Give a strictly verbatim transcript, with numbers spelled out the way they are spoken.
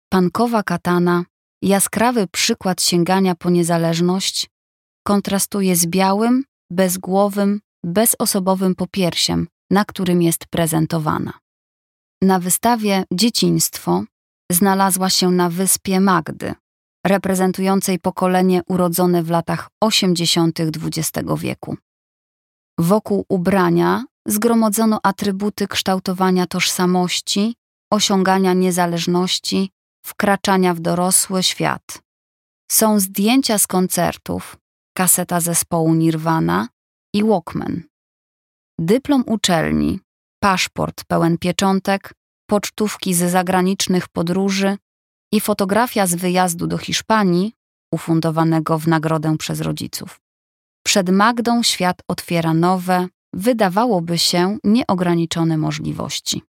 punkowa katana, jaskrawy przykład sięgania po niezależność, kontrastuje z białym, bezgłowym, bezosobowym popiersiem, na którym jest prezentowana. Na wystawie Dzieciństwo znalazła się na wyspie Magdy, reprezentującej pokolenie urodzone w latach osiemdziesiątych dwudziestego wieku. Wokół ubrania zgromadzono atrybuty kształtowania tożsamości, osiągania niezależności, wkraczania w dorosły świat. Są zdjęcia z koncertów, kaseta zespołu Nirvana i Walkman. Dyplom uczelni, paszport pełen pieczątek, pocztówki z zagranicznych podróży i fotografia z wyjazdu do Hiszpanii, ufundowanego w nagrodę przez rodziców. Przed Magdą świat otwiera nowe, wydawałoby się nieograniczone możliwości.